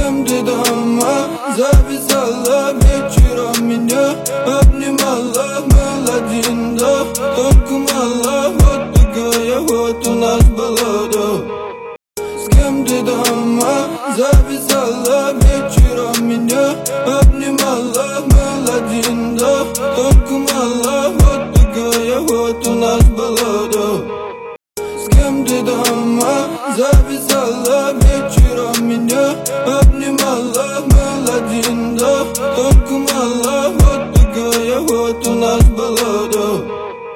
всем ты дома. Завязала вечером меня, обнимала, был один, да, только мало.